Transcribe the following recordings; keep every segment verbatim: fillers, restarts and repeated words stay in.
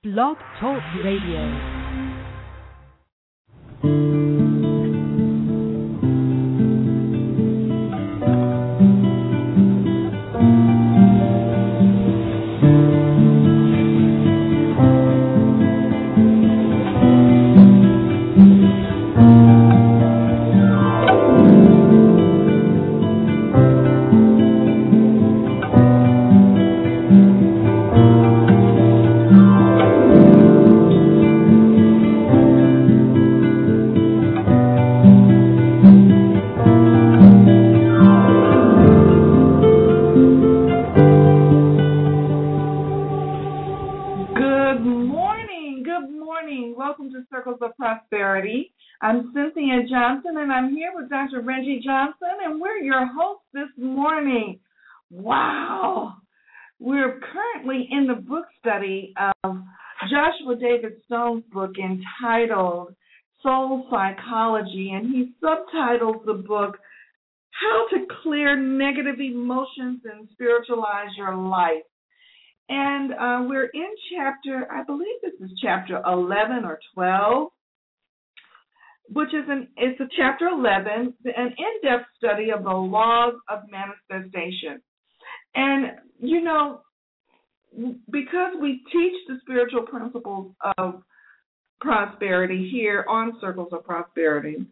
Blog Talk Radio. I'm Cynthia Johnson, and I'm here with Doctor Reggie Johnson, and we're your hosts this morning. Wow! We're currently in the book study of Joshua David Stone's book entitled Soul Psychology, and he subtitles the book, How to Clear Negative Emotions and Spiritualize Your Life. And uh, we're in chapter, I believe this is chapter eleven or twelve. Which is an it's a chapter eleven, an in-depth study of the laws of manifestation. And, you know, because we teach the spiritual principles of prosperity here on Circles of Prosperity,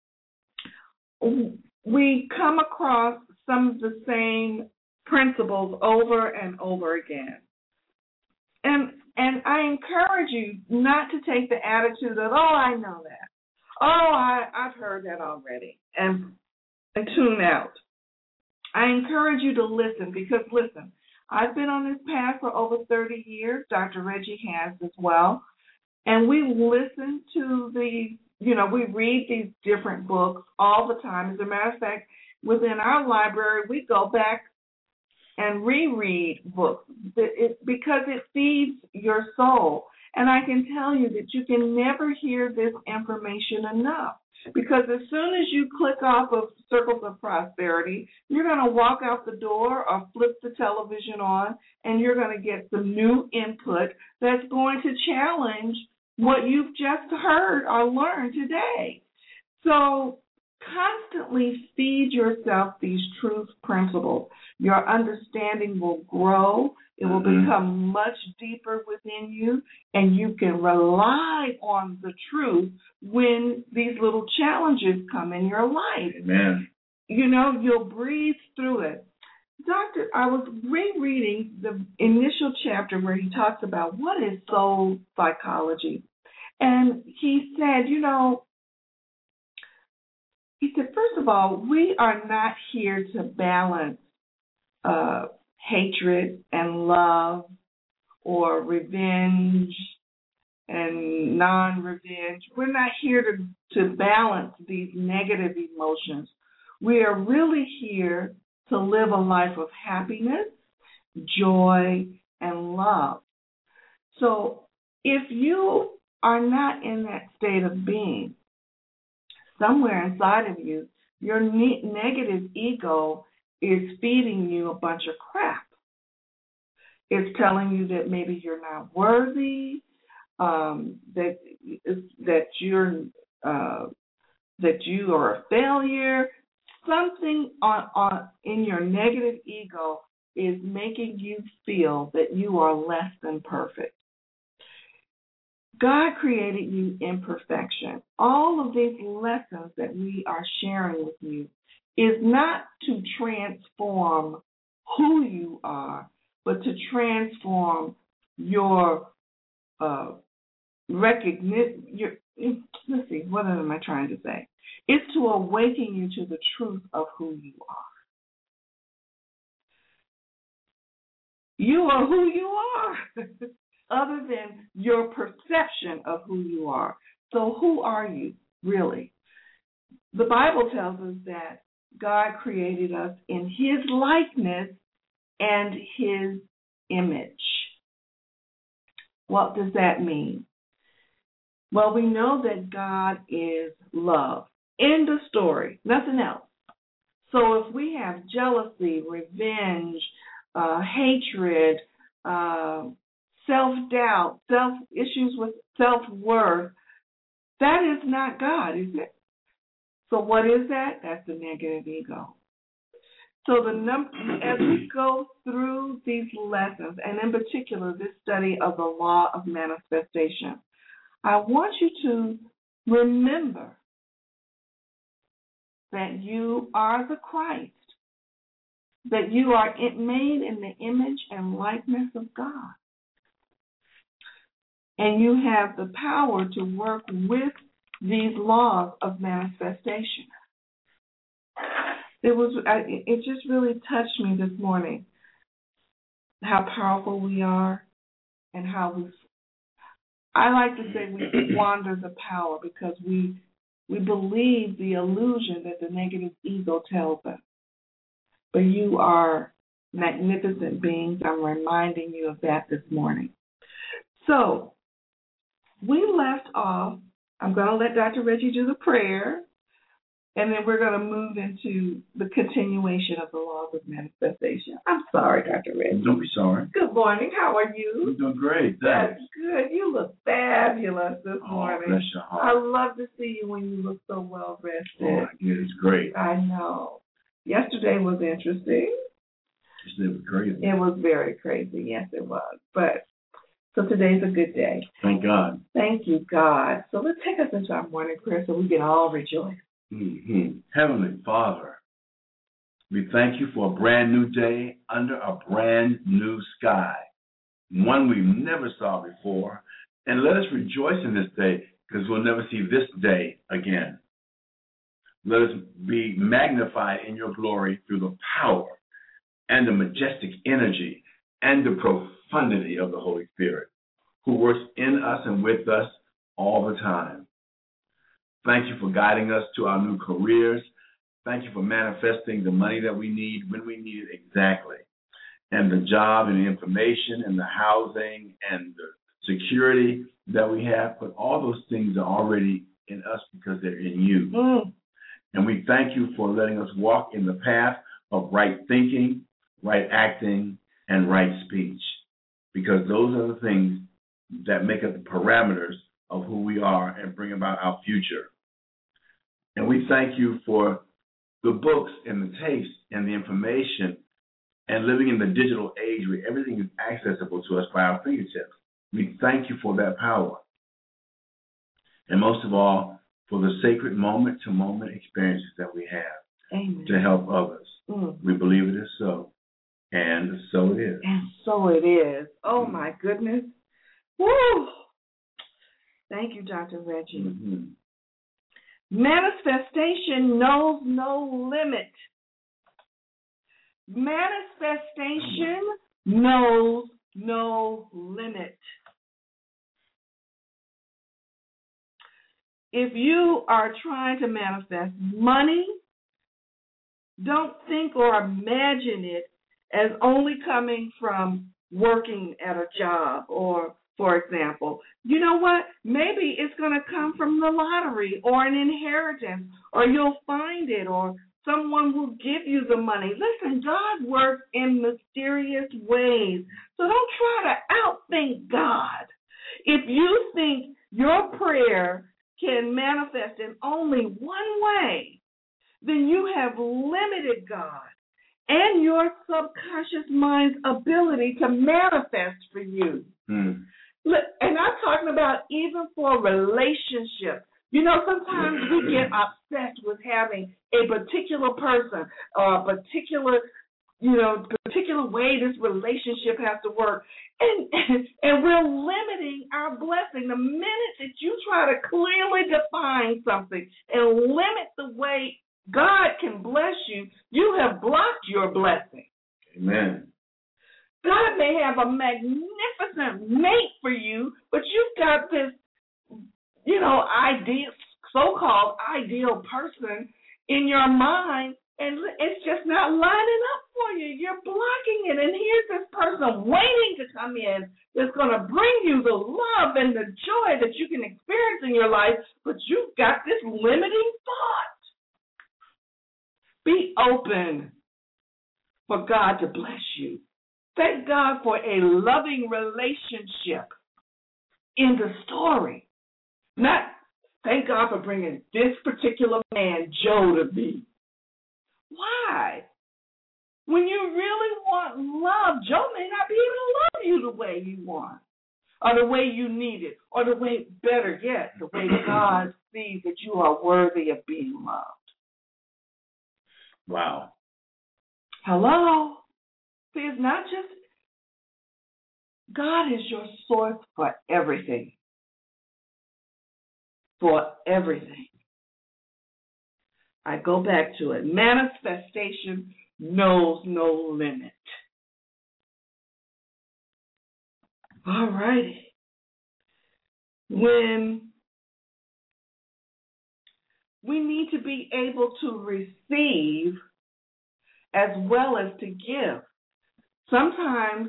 we come across some of the same principles over and over again. And and I encourage you not to take the attitude of, oh, I know that. Oh, I, I've heard that already, and, and tune out. I encourage you to listen because, listen, I've been on this path for over thirty years. Doctor Reggie has as well. And we listen to the, you know, we read these different books all the time. As a matter of fact, within our library, we go back and reread books it, because it feeds your soul. And I can tell you that you can never hear this information enough, because as soon as you click off of Circles of Prosperity, you're going to walk out the door or flip the television on, and you're going to get some new input that's going to challenge what you've just heard or learned today. So constantly feed yourself these truth principles. Your understanding will grow. It will become much deeper within you, and you can rely on the truth when these little challenges come in your life. Amen. You know, you'll breathe through it. Doctor, I was rereading the initial chapter where he talks about what is soul psychology. And he said, you know, he said, first of all, we are not here to balance uh, hatred and love or revenge and non-revenge. We're not here to, to balance these negative emotions. We are really here to live a life of happiness, joy, and love. So if you are not in that state of being, somewhere inside of you, your ne- negative ego is feeding you a bunch of crap. It's telling you that maybe you're not worthy, um, that that you're uh, that you are a failure. Something on, on in your negative ego is making you feel that you are less than perfect. God created you in perfection. All of these lessons that we are sharing with you is not to transform who you are, but to transform your uh, recognition. Your, let's see, what am I trying to say? It's to awaken you to the truth of who you are. You are who you are, other than your perception of who you are. So who are you, really? The Bible tells us that God created us in His likeness and His image. What does that mean? Well, we know that God is love. End of story. Nothing else. So if we have jealousy, revenge, uh, hatred, uh, self-doubt, self issues with self-worth, that is not God, is it? So what is that? That's the negative ego. So the num- as we go through these lessons, and in particular this study of the law of manifestation, I want you to remember that you are the Christ, that you are made in the image and likeness of God. And you have the power to work with these laws of manifestation. It was. It just really touched me this morning how powerful we are and how we. I like to say we squander the power because we we believe the illusion that the negative ego tells us. But you are magnificent beings. I'm reminding you of that this morning. So we left off. I'm going to let Doctor Reggie do the prayer, and then we're going to move into the continuation of the laws of manifestation. I'm sorry, Doctor Reggie. Don't be sorry. Good morning. How are you? I'm doing great. That's Thanks. good. You look fabulous this Oh, morning. bless your I heart. love to see you when you look so well rested. Oh, yeah, it's great. I know. Yesterday was interesting. It was crazy. It was very crazy. Yes, it was. But so today's a good day. Thank God. Thank you, God. So let's take us into our morning prayer so we can all rejoice. Mm-hmm. Heavenly Father, we thank you for a brand new day under a brand new sky, one we never saw before. And let us rejoice in this day because we'll never see this day again. Let us be magnified in your glory through the power and the majestic energy and the profundity of the Holy Spirit, who works in us and with us all the time. Thank you for guiding us to our new careers. Thank you for manifesting the money that we need when we need it exactly, and the job and the information and the housing and the security that we have. But all those things are already in us because they're in you. Mm. And we thank you for letting us walk in the path of right thinking, right acting, and right speech, because those are the things that make up the parameters of who we are and bring about our future. And we thank you for the books and the tapes and the information and living in the digital age where everything is accessible to us by our fingertips. We thank you for that power. And most of all, for the sacred moment-to-moment experiences that we have. Amen. To help others. Mm. We believe it is so. And so it is. And so it is. Oh, mm. my goodness. Woo! Thank you, Doctor Reggie. Mm-hmm. Manifestation knows no limit. Manifestation knows no limit. If you are trying to manifest money, don't think or imagine it as only coming from working at a job or, for example, you know what? Maybe it's going to come from the lottery or an inheritance, or you'll find it, or someone will give you the money. Listen, God works in mysterious ways, so don't try to outthink God. If you think your prayer can manifest in only one way, then you have limited God and your subconscious mind's ability to manifest for you. Mm. And I'm talking about even for relationships. You know, sometimes we get obsessed with having a particular person or a particular, you know, particular way this relationship has to work. And, and, and we're limiting our blessing. The minute that you try to clearly define something and limit the way God can bless you, you have blocked your blessing. Amen. God may have a magnificent mate for you, but you've got this, you know, ideal, so-called ideal person in your mind, and it's just not lining up for you. You're blocking it, and here's this person waiting to come in that's going to bring you the love and the joy that you can experience in your life, but you've got this limiting thought. Be open for God to bless you. Thank God for a loving relationship in the story. Not thank God for bringing this particular man, Joe, to me. Why? When you really want love, Joe may not be able to love you the way you want, or the way you need it, or the way, better yet, the way God sees that you are worthy of being loved. Wow. Hello? See, it's not just, God is your source for everything. For everything. I go back to it. Manifestation knows no limit. All righty. When we need to be able to receive as well as to give. Sometimes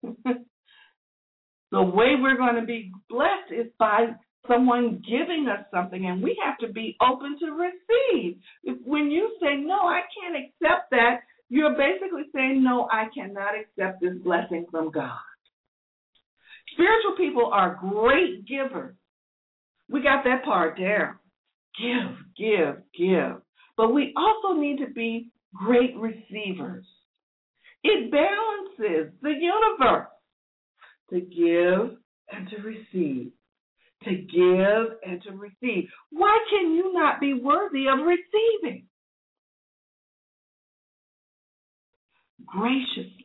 the way we're going to be blessed is by someone giving us something, and we have to be open to receive. If, when you say, no, I can't accept that, you're basically saying, no, I cannot accept this blessing from God. Spiritual people are great givers. We got that part there. Give, give, give. But we also need to be great receivers. It balances the universe to give and to receive. To give and to receive. Why can you not be worthy of receiving? Graciously.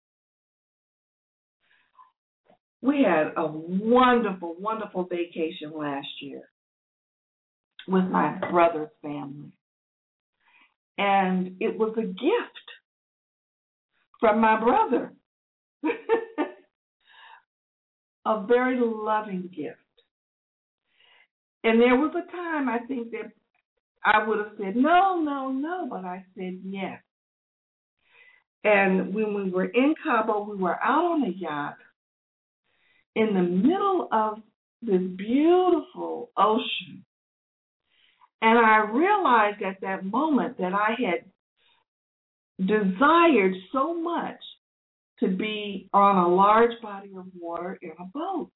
We had a wonderful, wonderful vacation last year with my brother's family. And it was a gift from my brother. A very loving gift. And there was a time I think that I would have said, no, no, no, but I said yes. And when we were in Cabo, we were out on a yacht in the middle of this beautiful ocean. And I realized at that moment that I had desired so much to be on a large body of water in a boat.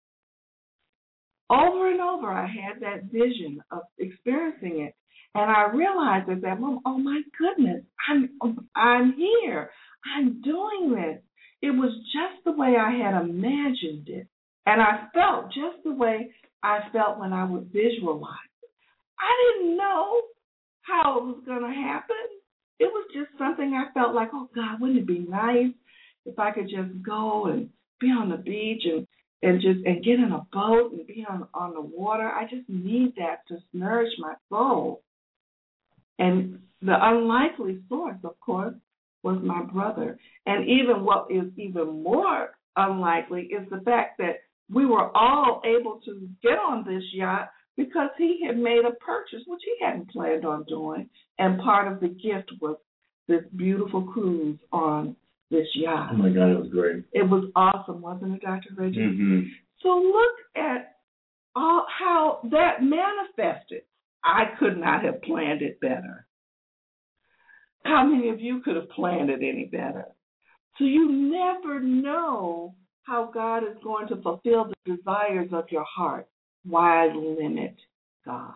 Over and over, I had that vision of experiencing it. And I realized at that moment, oh, my goodness, I'm I'm here. I'm doing this. It was just the way I had imagined it. And I felt just the way I felt when I would visualize it. I didn't know how it was going to happen. It was just something I felt like, oh, God, wouldn't it be nice if I could just go and be on the beach and, and just and get in a boat and be on, on the water. I just need that to nourish my soul. And the unlikely source, of course, was my brother. And even what is even more unlikely is the fact that we were all able to get on this yacht because he had made a purchase, which he hadn't planned on doing. And part of the gift was this beautiful cruise on this yacht. Oh, my God, it was great. It was awesome, wasn't it, Doctor Reggie? Mm-hmm. So look at all, how that manifested. I could not have planned it better. How many of you could have planned it any better? So you never know how God is going to fulfill the desires of your heart. Why limit God?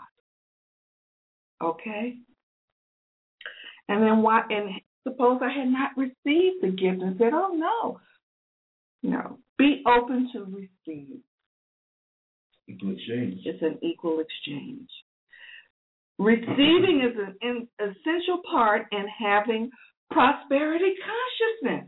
Okay? And then why? And suppose I had not received the gift and said, oh, no. No. Be open to receive. Equal exchange. It's an equal exchange. Receiving is an, an essential part in having prosperity consciousness.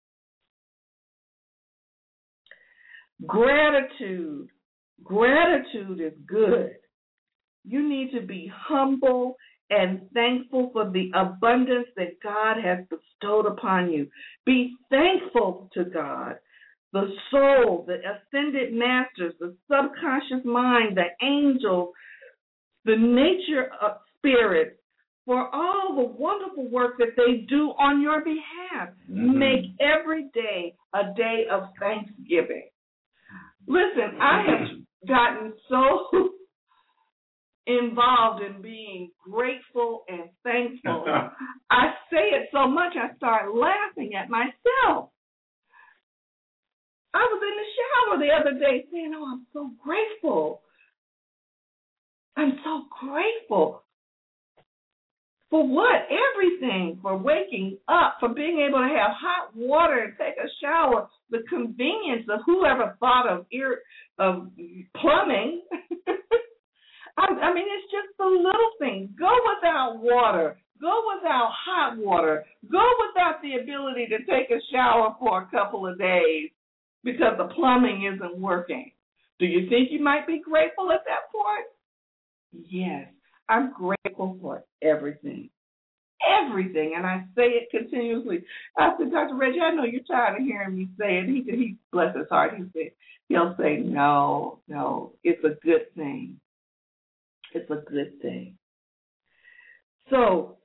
Gratitude. Gratitude is good. You need to be humble and thankful for the abundance that God has bestowed upon you. Be thankful to God, the soul, the ascended masters, the subconscious mind, the angels, the nature of spirit, for all the wonderful work that they do on your behalf. Mm-hmm. Make every day a day of thanksgiving. Listen, I have gotten so involved in being grateful and thankful. I say it so much I start laughing at myself I was in the shower the other day saying, oh, I'm so grateful. I'm so grateful. For what? Everything. For waking up, for being able to have hot water and take a shower, the convenience of whoever thought of ear, of plumbing. I, I mean, it's just the little things. Go without water. Go without hot water. Go without the ability to take a shower for a couple of days because the plumbing isn't working. Do you think you might be grateful at that point? Yes, I'm grateful for everything. Everything. And I say it continuously. I said, Doctor Reggie, I know you're tired of hearing me say it. He, he bless his heart, he said, he'll say, no, no, it's a good thing. It's a good thing. So,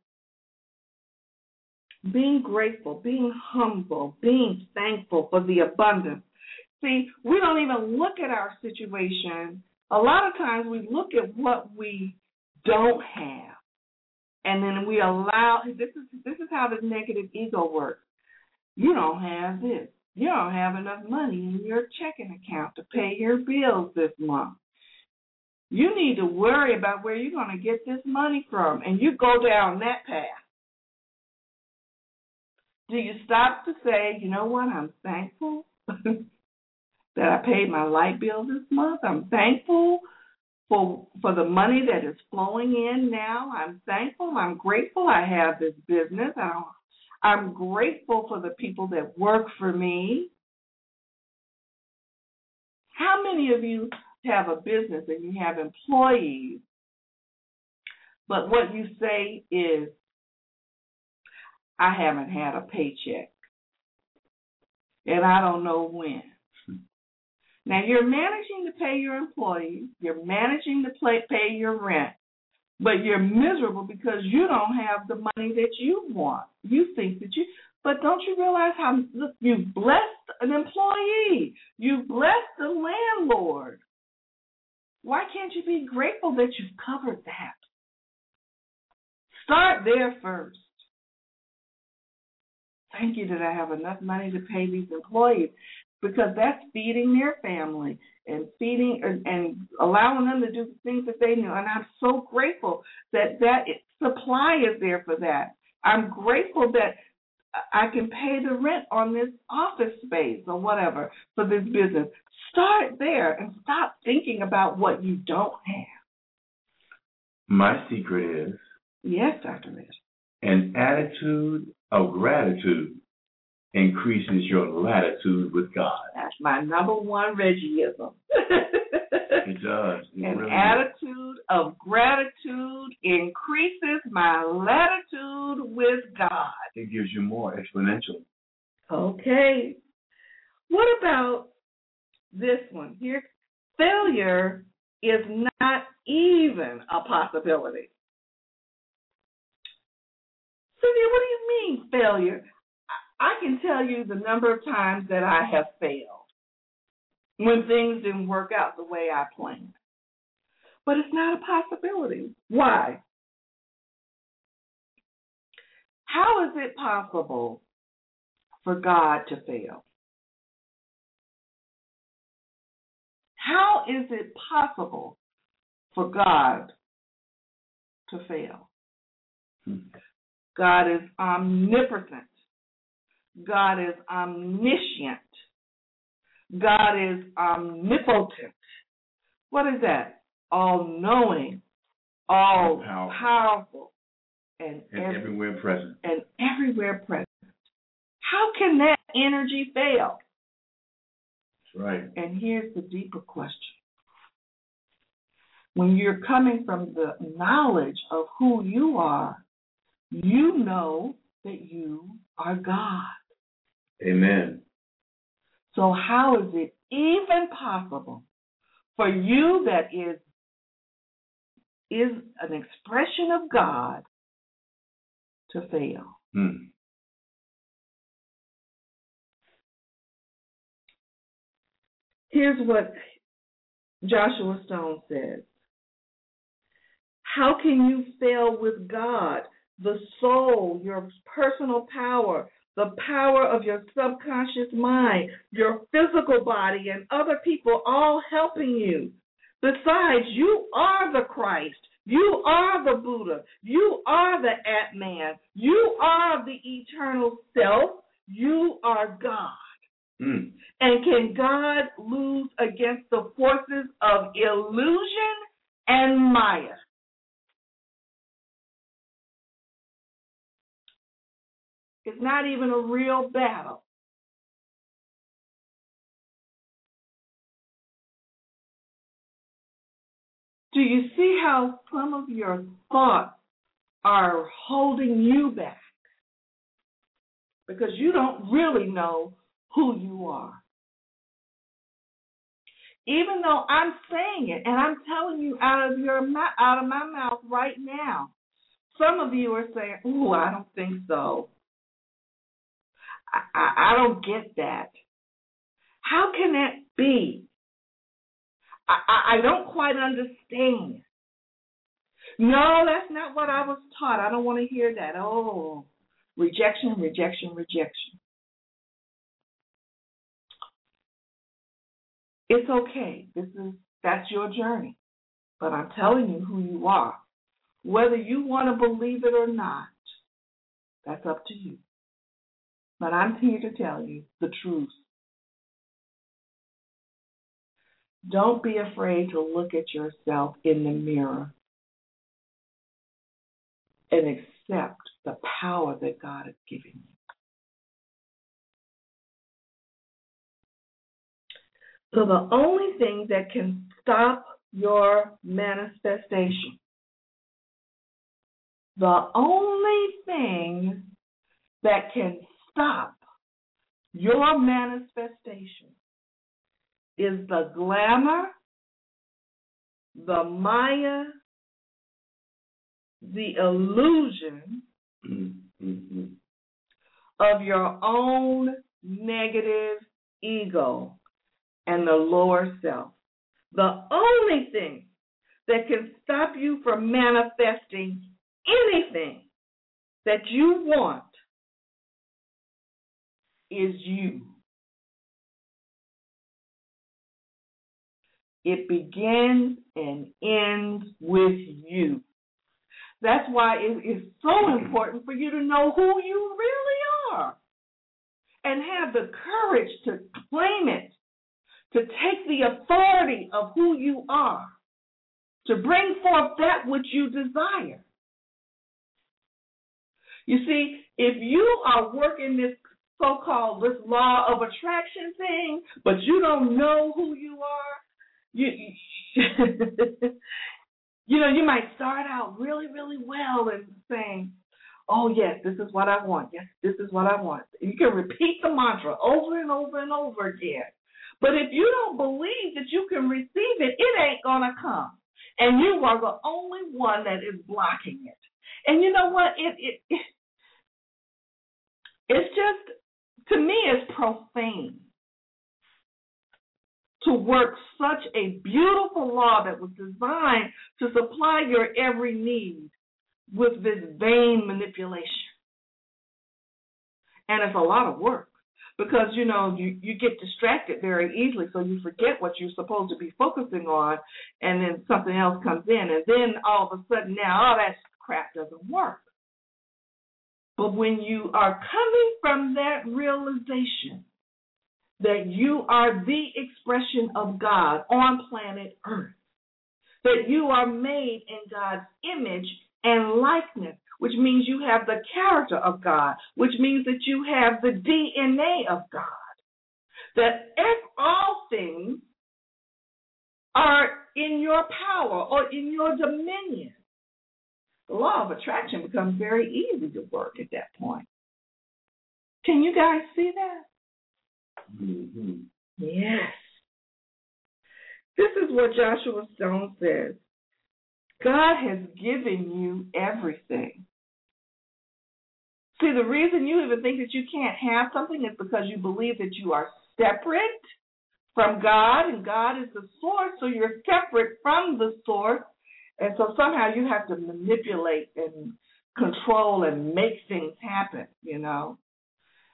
being grateful, being humble, being thankful for the abundance. See, we don't even look at our situation. A lot of times we look at what we don't have, and then we allow, this is this is how the negative ego works. You don't have this. You don't have enough money in your checking account to pay your bills this month. You need to worry about where you're going to get this money from, and you go down that path. Do you stop to say, you know what, I'm thankful that I paid my light bill this month. I'm thankful for for the money that is flowing in now. I'm thankful. I'm grateful I have this business. I'm, I'm grateful for the people that work for me. How many of you have a business and you have employees, but what you say is, I haven't had a paycheck, and I don't know when. Now, you're managing to pay your employees, you're managing to play, pay your rent, but you're miserable because you don't have the money that you want. You think that you, but don't you realize how look, you've blessed an employee, you've blessed the landlord. Why can't you be grateful that you've covered that? Start there first. Thank you that I have enough money to pay these employees, because that's feeding their family and feeding and, and allowing them to do the things that they know. And I'm so grateful that that supply is there for that. I'm grateful that I can pay the rent on this office space or whatever for this business. Start there and stop thinking about what you don't have. My secret is, yes, Doctor Rich, an attitude of gratitude increases your latitude with God. That's my number one Reggieism. It does. It An really attitude does. of gratitude increases my latitude with God. It gives you more exponential. Okay. What about this one? Here, failure is not even a possibility. Cynthia, what do you mean failure? I can tell you the number of times that I have failed when things didn't work out the way I planned. But it's not a possibility. Why? How is it possible for God to fail? How is it possible for God to fail? Hmm. God is omnipotent. God is omniscient. God is omnipotent. What is that? All-knowing, all-powerful, powerful, and, and every, everywhere present. And everywhere present. How can that energy fail? That's right. And here's the deeper question. When you're coming from the knowledge of who you are, you know that you are God. Amen. So how is it even possible for you that is is an expression of God to fail? Hmm. Here's what Joshua Stone says. How can you fail with God? The soul, your personal power, the power of your subconscious mind, your physical body, and other people all helping you. Besides, you are the Christ. You are the Buddha. You are the Atman. You are the eternal self. You are God. Mm. And can God lose against the forces of illusion and Maya? It's not even a real battle. Do you see how some of your thoughts are holding you back? Because you don't really know who you are. Even though I'm saying it, and I'm telling you out of your out of my mouth right now, some of you are saying, "Ooh, I don't think so. I, I, I don't get that. How can that be? I, I, I don't quite understand. No, that's not what I was taught. I don't want to hear that. Oh, rejection, rejection, rejection. It's okay. This is that's your journey. But I'm telling you who you are. Whether you want to believe it or not, that's up to you. But I'm here to tell you the truth. Don't be afraid to look at yourself in the mirror and accept the power that God has given you. So the only thing that can stop your manifestation, the only thing that can stop your manifestation is the glamour, the Maya, the illusion mm-hmm. of your own negative ego and the lower self. The only thing that can stop you from manifesting anything that you want is you. It begins and ends with you. That's why it is so important for you to know who you really are and have the courage to claim it, to take the authority of who you are, to bring forth that which you desire. You see, if you are working this so-called this law of attraction thing, but you don't know who you are, you, you know, you might start out really, really well and saying, oh, yes, this is what I want. Yes, this is what I want. You can repeat the mantra over and over and over again. But if you don't believe that you can receive it, it ain't going to come. And you are the only one that is blocking it. And you know what? It, it, it It's just, to me, it's profane to work such a beautiful law that was designed to supply your every need with this vain manipulation. And it's a lot of work because, you know, you, you get distracted very easily, so you forget what you're supposed to be focusing on, and then something else comes in, and then all of a sudden now, oh, that crap doesn't work. But when you are coming from that realization that you are the expression of God on planet Earth, that you are made in God's image and likeness, which means you have the character of God, which means that you have the D N A of God, that if all things are in your power or in your dominion, the law of attraction becomes very easy to work at that point. Can you guys see that? Mm-hmm. Yes. This is what Joshua Stone says. God has given you everything. See, the reason you even think that you can't have something is because you believe that you are separate from God, and God is the source, so you're separate from the source. And so somehow you have to manipulate and control and make things happen, you know.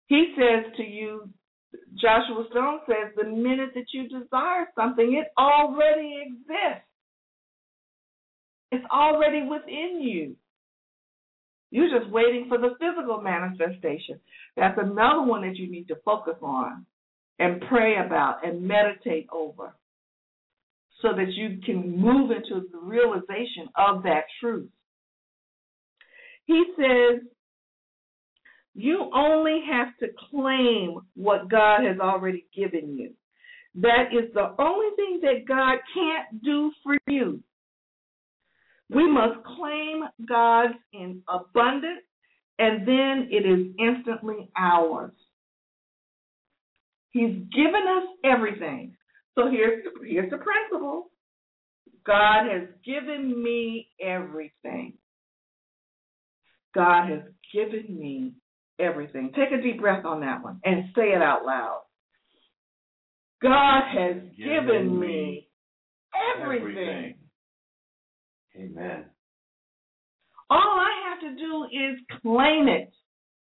He says to you, Joshua Stone says, the minute that you desire something, it already exists. It's already within you. You're just waiting for the physical manifestation. That's another one that you need to focus on and pray about and meditate over so that you can move into the realization of that truth. He says, you only have to claim what God has already given you. That is the only thing that God can't do for you. We must claim God's in abundance, and then it is instantly ours. He's given us everything. So here's the, here's the principle. God has given me everything. God has given me everything. Take a deep breath on that one and say it out loud. God has given, given me everything. everything. Amen. All I have to do is claim it.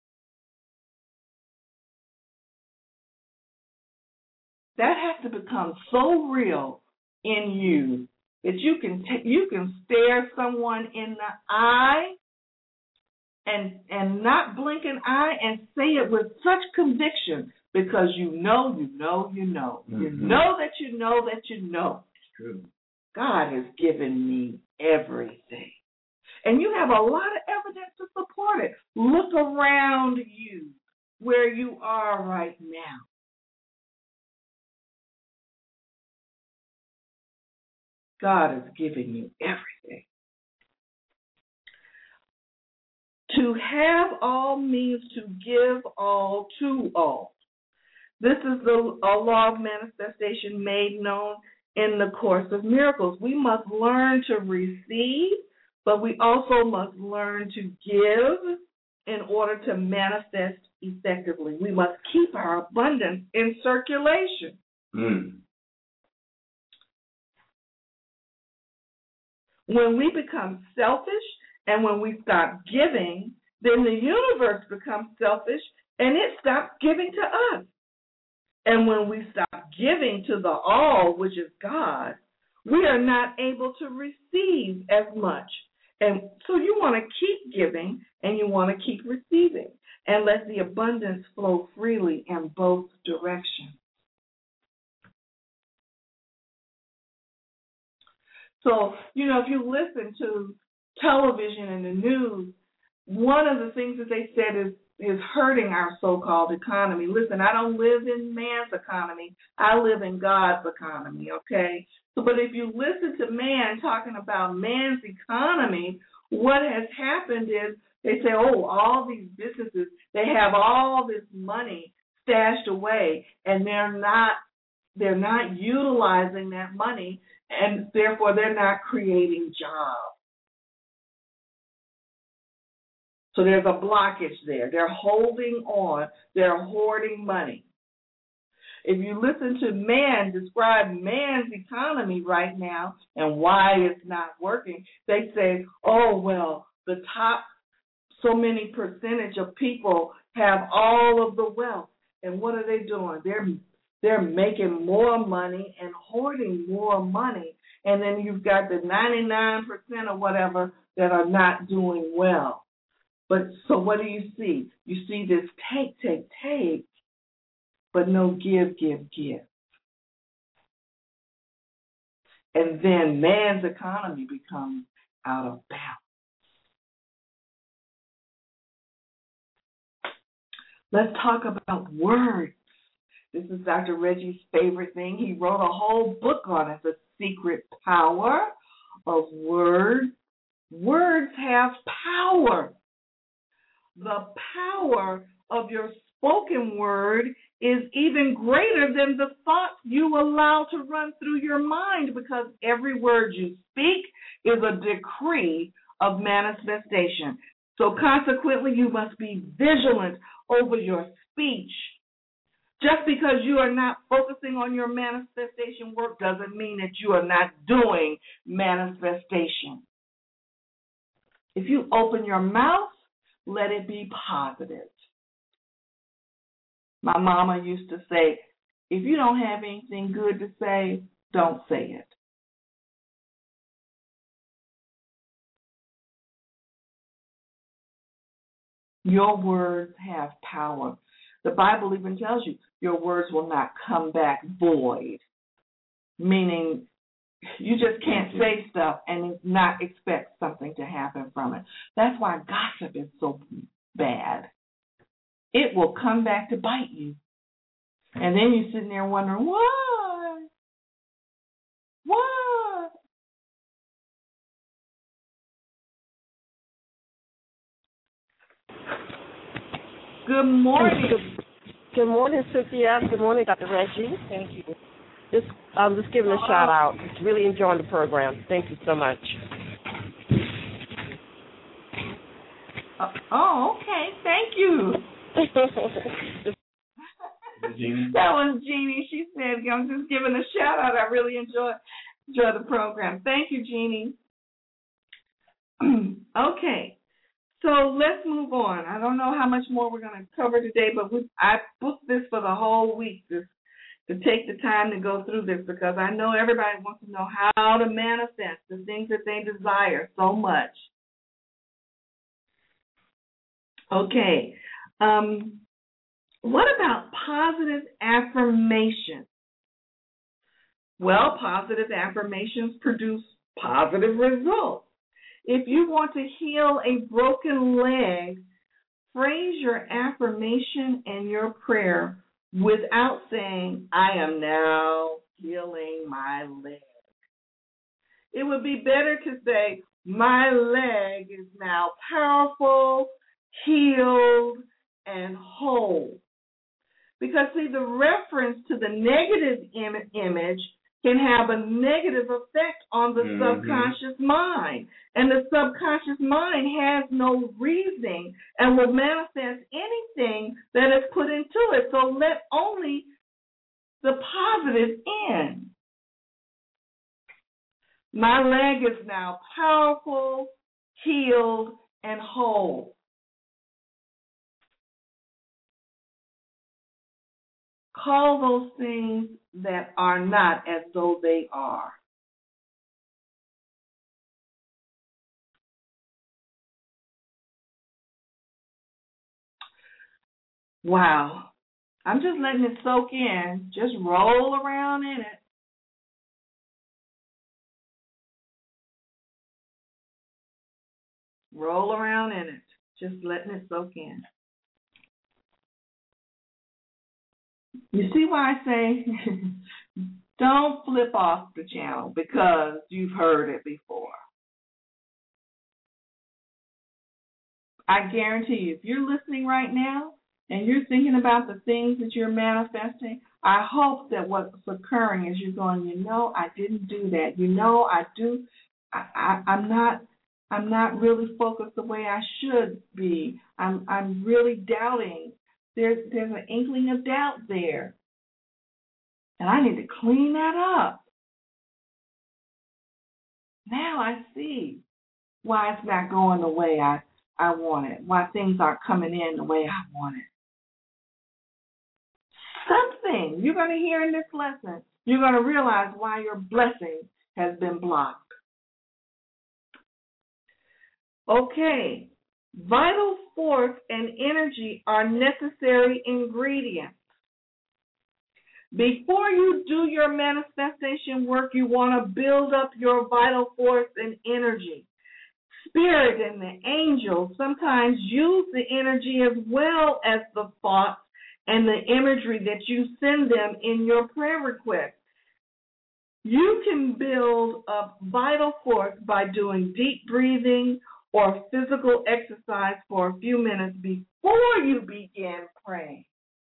That has to become so real in you that you can t- you can stare someone in the eye and and not blink an eye and say it with such conviction because you know, you know, you know. Mm-hmm. You know that you know that you know. It's true. God has given me everything. And you have a lot of evidence to support it. Look around you where you are right now. God has given you everything. To have all means to give all to all. This is the a law of manifestation made known in the Course of Miracles. We must learn to receive, but we also must learn to give in order to manifest effectively. We must keep our abundance in circulation. Mm. When we become selfish and when we stop giving, then the universe becomes selfish and it stops giving to us. And when we stop giving to the all, which is God, we are not able to receive as much. And so you want to keep giving and you want to keep receiving and let the abundance flow freely in both directions. So, you know, if you listen to television and the news, one of the things that they said is, is hurting our so-called economy. Listen, I don't live in man's economy. I live in God's economy, okay? So, but if you listen to man talking about man's economy, what has happened is they say, oh, all these businesses, they have all this money stashed away, and they're not they're not utilizing that money, and therefore they're not creating jobs. So there's a blockage there. They're holding on. They're hoarding money. If you listen to man describe man's economy right now and why it's not working, they say, oh, well, the top so many percentage of people have all of the wealth. And what are they doing? They're they're making more money and hoarding more money. And then you've got the ninety-nine percent or whatever that are not doing well. But so what do you see? You see this take, take, take, but no give, give, give. And then man's economy becomes out of balance. Let's talk about words. This is Doctor Reggie's favorite thing. He wrote a whole book on it, The Secret Power of Words. Words have power. The power of your spoken word is even greater than the thoughts you allow to run through your mind, because every word you speak is a decree of manifestation. So consequently, you must be vigilant over your speech. Just because you are not focusing on your manifestation work doesn't mean that you are not doing manifestation. If you open your mouth, let it be positive. My mama used to say, if you don't have anything good to say, don't say it. Your words have power. The Bible even tells you your words will not come back void, meaning you just can't say stuff and not expect something to happen from it. That's why gossip is so bad. It will come back to bite you. And then you're sitting there wondering, why? Why? Good morning. Good, good morning, Cynthia. Good morning, Doctor Reggie. Thank you. Just, I'm just giving a shout out. Really enjoying the program. Thank you so much. Uh, oh, okay. Thank you. That was Jeannie. She said, I'm just giving a shout out. I really enjoy enjoy the program. Thank you, Jeannie. Okay. So let's move on. I don't know how much more we're going to cover today, but we, I booked this for the whole week this, to take the time to go through this because I know everybody wants to know how to manifest the things that they desire so much. Okay. Um, what about positive affirmations? Well, positive affirmations produce positive results. If you want to heal a broken leg, phrase your affirmation and your prayer without saying, I am now healing my leg. It would be better to say, my leg is now powerful, healed, and whole. Because, see, the reference to the negative im- image can have a negative effect on the mm-hmm. subconscious mind. And the subconscious mind has no reasoning and will manifest anything that is put into it. So let only the positive in. My leg is now powerful, healed, and whole. Call those things that are not as though they are. Wow. I'm just letting it soak in. Just roll around in it. Roll around in it. Just letting it soak in. You see why I say don't flip off the channel because you've heard it before. I guarantee you, if you're listening right now and you're thinking about the things that you're manifesting, I hope that what's occurring is you're going, you know, I didn't do that. You know, I do. I, I, I'm not. I'm not really focused the way I should be. I'm. I'm really doubting. There's. There's an inkling of doubt there, and I need to clean that up. Now I see why it's not going the way I. I want it, why things aren't coming in the way I want it. Something you're going to hear in this lesson, you're going to realize why your blessing has been blocked. Okay, vital force and energy are necessary ingredients. Before you do your manifestation work, you want to build up your vital force and energy. Spirit and the angels sometimes use the energy as well as the thoughts and the imagery that you send them in your prayer request. You can build up vital force by doing deep breathing or physical exercise for a few minutes before you begin praying.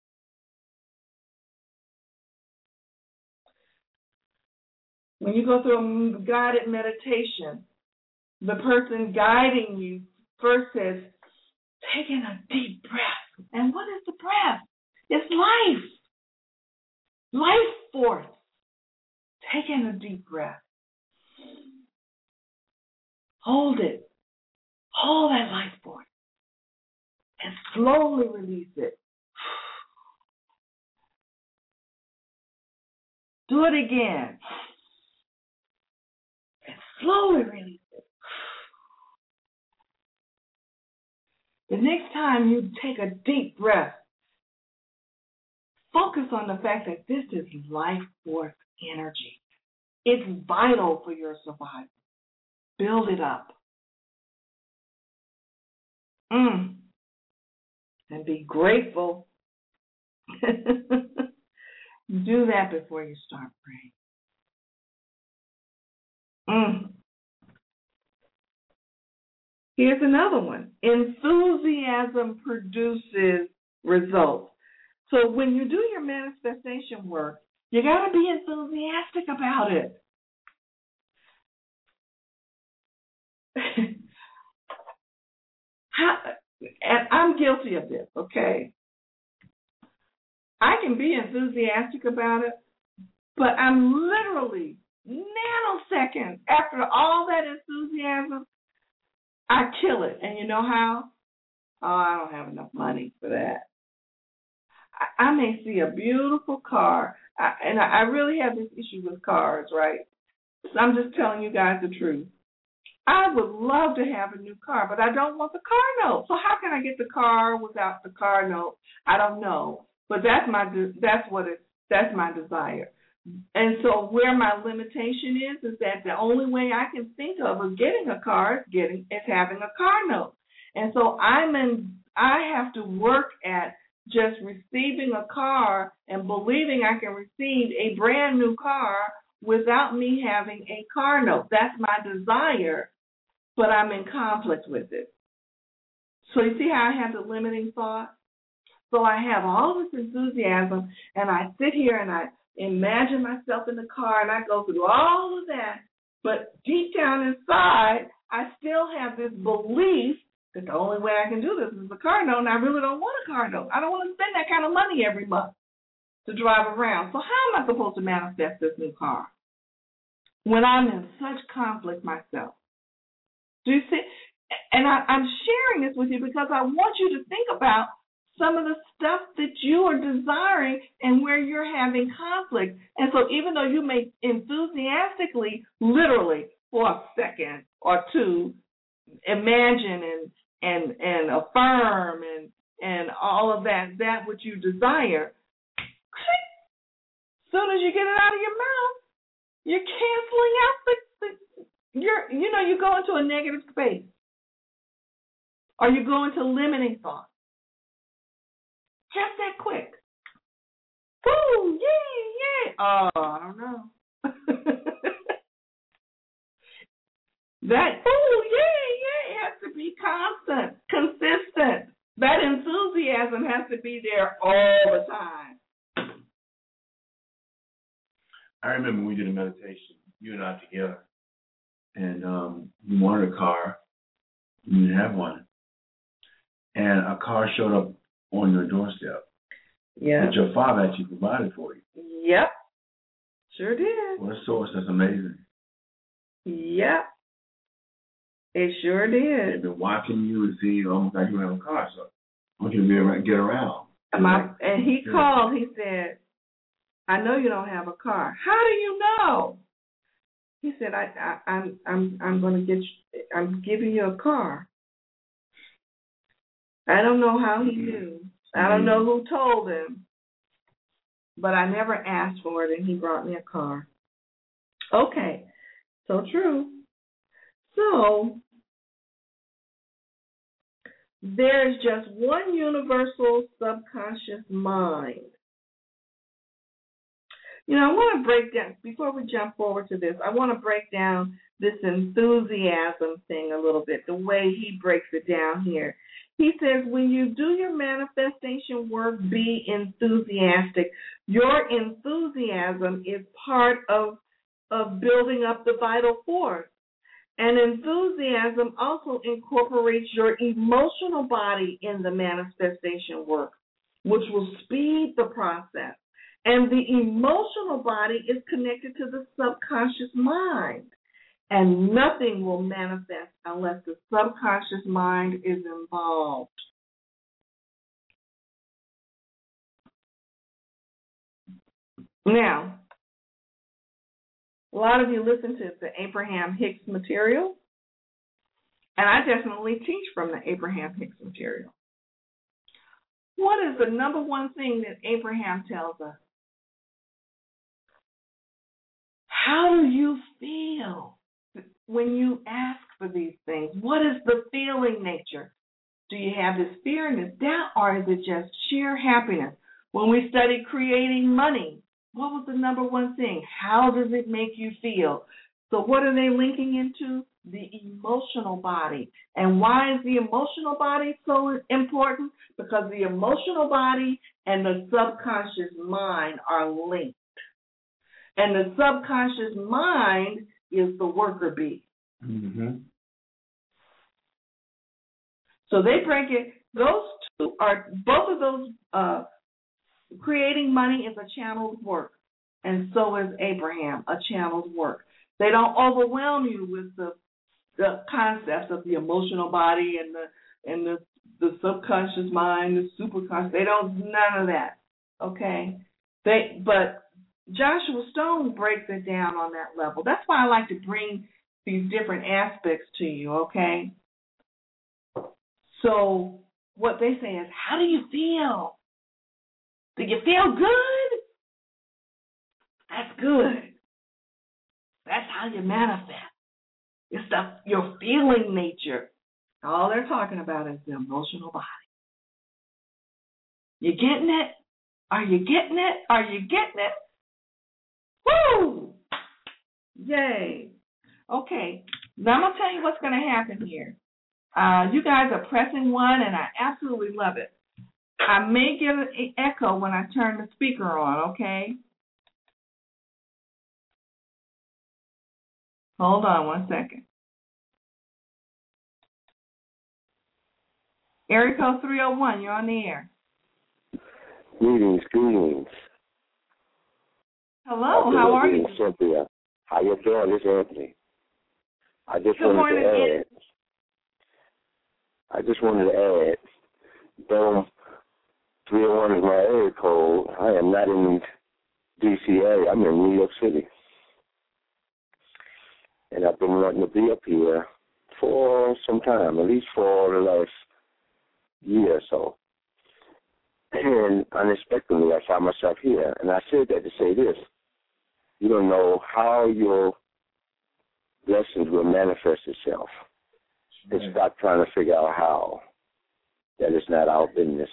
When you go through a guided meditation, the person guiding you first says, take in a deep breath. And what is the breath? It's life. Life force. Take in a deep breath. Hold it. Hold that life force. And slowly release it. Do it again. And slowly release it. The next time you take a deep breath, focus on the fact that this is life force energy. It's vital for your survival. Build it up. Mm. And be grateful. Do that before you start praying. Mm. Here's another one. Enthusiasm produces results. So when you do your manifestation work, you got to be enthusiastic about it. How, and I'm guilty of this, okay? I can be enthusiastic about it, but I'm literally nanoseconds after all that enthusiasm, I kill it. And you know how? Oh, I don't have enough money for that. I, I may see a beautiful car, I, and I, I really have this issue with cars, right? So I'm just telling you guys the truth. I would love to have a new car, but I don't want the car note. So how can I get the car without the car note? I don't know, but that's my that's what it that's my desire. And so where my limitation is is that the only way I can think of of getting a car is getting is having a car note. And so I'm in. I have to work at just receiving a car and believing I can receive a brand new car without me having a car note. That's my desire, but I'm in conflict with it. So you see how I have the limiting thought? So I have all this enthusiasm, and I sit here and I imagine myself in the car, and I go through all of that, but deep down inside, I still have this belief that the only way I can do this is a car note, and I really don't want a car note. I don't want to spend that kind of money every month to drive around. So how am I supposed to manifest this new car when I'm in such conflict myself? Do you see? And I, I'm sharing this with you because I want you to think about some of the stuff that you are desiring and where you're having conflict. And so even though you may enthusiastically, literally, for a second or two, imagine and and and affirm and and all of that, that which you desire, as soon as you get it out of your mouth, you're canceling out the, the you're you know, you go into a negative space. Or you go into limiting thought. Just that quick. Woo, yay, yay. Oh, I don't know. That, oh, yay, yay, has to be constant, consistent. That enthusiasm has to be there all the time. I remember we did a meditation, you and I together, and um, you wanted a car, you didn't have one, and a car showed up on your doorstep. Yeah. That your father actually provided for you. Yep. Sure did. What a source. That's amazing. Yep. It sure did. They've been watching you and seeing almost like you have a car, so I want you to be able to get around. And, my, and he yeah. called, he said, I know you don't have a car. How do you know? He said, I, I, I'm, I'm, I'm going to get, you, I'm giving you a car. I don't know how he knew. I don't know who told him, but I never asked for it, and he brought me a car. Okay, so true. So there's just one universal subconscious mind. You know, I want to break down, before we jump forward to this, I want to break down this enthusiasm thing a little bit, the way he breaks it down here. He says, when you do your manifestation work, be enthusiastic. Your enthusiasm is part of, of building up the vital force. And enthusiasm also incorporates your emotional body in the manifestation work, which will speed the process. And the emotional body is connected to the subconscious mind. And nothing will manifest unless the subconscious mind is involved. Now, A lot of you listen to the Abraham Hicks material, and I definitely teach from the Abraham Hicks material. What is the number one thing that Abraham tells us? How do you feel when you ask for these things? What is the feeling nature? Do you have this fear and this doubt, or is it just sheer happiness? When we studied creating money, what was the number one thing? How does it make you feel? So what are they linking into? The emotional body. And why is the emotional body so important? Because the emotional body and the subconscious mind are linked. And the subconscious mind is the worker bee. Mm-hmm. So they break it. Those two are, both of those, uh, creating money is a channeled work, and so is Abraham, a channeled work. They don't overwhelm you with the the concepts of the emotional body and the and the, the subconscious mind, the superconscious. They don't, none of that. Okay? They but Joshua Stone breaks it down on that level. That's why I like to bring these different aspects to you, okay? So what they say is, how do you feel? Do you feel good? That's good. That's how you manifest. It's the, your feeling nature. All they're talking about is the emotional body. You getting it? Are you getting it? Are you getting it? Woo! Yay. Okay. Now I'm going to tell you what's going to happen here. Uh, you guys are pressing one, and I absolutely love it. I may get an echo when I turn the speaker on, okay? Hold on one second. Area code three oh one, you're on the air. Greetings, greetings. Hello, how are you? Cynthia. How you doing? This is Anthony. I just Good wanted morning, to add. I just wanted to add, though three oh one is my area code, I am not in D C area. I'm in New York City. And I've been wanting to be up here for some time, at least for the last year or so. And unexpectedly, I found myself here. And I said that to say this. You don't know how your blessings will manifest itself. Right. It's about trying to figure out how. That is not our business.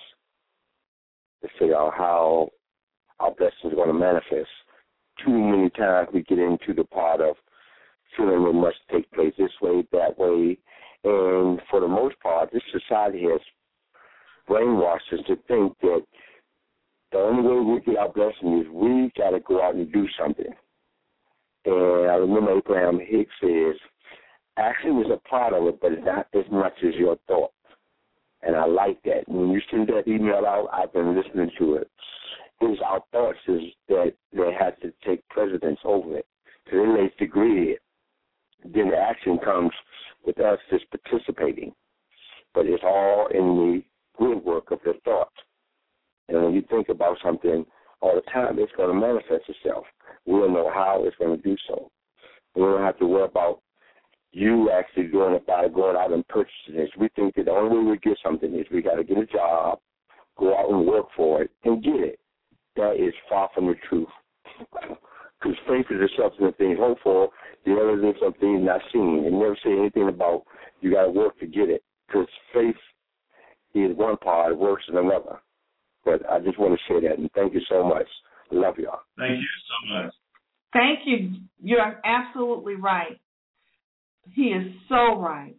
To figure out how our blessings are going to manifest. Too many times we get into the part of feeling it must take place this way, that way. And for the most part, this society has brainwashed us to think that the only way we get our blessing is we got to go out and do something. And I remember Abraham Hicks says, action is a part of it, but it's not as much as your thought. And I like that. When you send that email out, I've been listening to it. It's our thoughts is that they have to take precedence over it. Because it lays the grid. Then the action comes with us just participating. But it's all in the grid work of the thought. And when you think about something all the time, it's going to manifest itself. We'll know how it's going to do so. We don't have to worry about you actually doing it by going out and purchasing it. We think that the only way we get something is we got to get a job, go out and work for it, and get it. That is far from the truth. Because faith is the substance of things hoped for, the evidence of things not seen. It never say anything about you got to work to get it. Because faith is one part, works is another. But I just want to say that, and thank you so much. I love y'all. Thank you so much. Thank you. You're absolutely right. He is so right.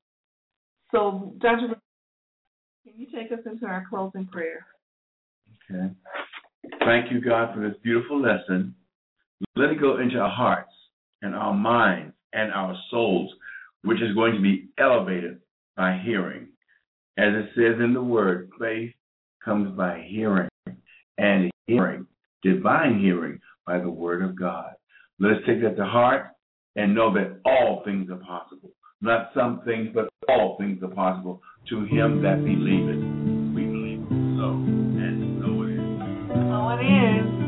So, Doctor, can you take us into our closing prayer? Okay. Thank you, God, for this beautiful lesson. Let it go into our hearts and our minds and our souls, which is going to be elevated by hearing. As it says in the word, faith comes by hearing, and hearing, divine hearing, by the word of God. Let us take that to heart and know that all things are possible. Not some things, but all things are possible to him that believeth. We believe so, and so it is. So it is.